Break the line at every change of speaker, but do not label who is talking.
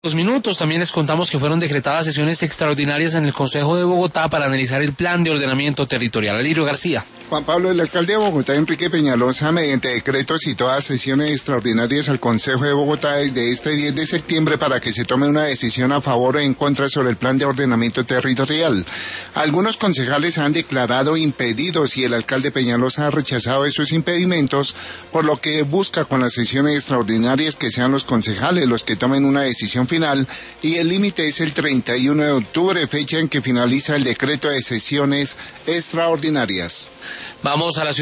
Minutos. También les contamos que fueron decretadas sesiones extraordinarias en el Consejo de Bogotá para analizar el plan de ordenamiento territorial. Alirio García.
Juan Pablo, el alcalde de Bogotá, Enrique Peñalosa, mediante decreto citó a sesiones extraordinarias al Consejo de Bogotá desde este 10 de septiembre para que se tome una decisión a favor o en contra sobre el plan de ordenamiento territorial. Algunos concejales han declarado impedidos y el alcalde Peñalosa ha rechazado esos impedimentos, por lo que busca con las sesiones extraordinarias que sean los concejales los que tomen una decisión final, y el límite es el 31 de octubre, fecha en que finaliza el decreto de sesiones extraordinarias.
Vamos a la ciudad.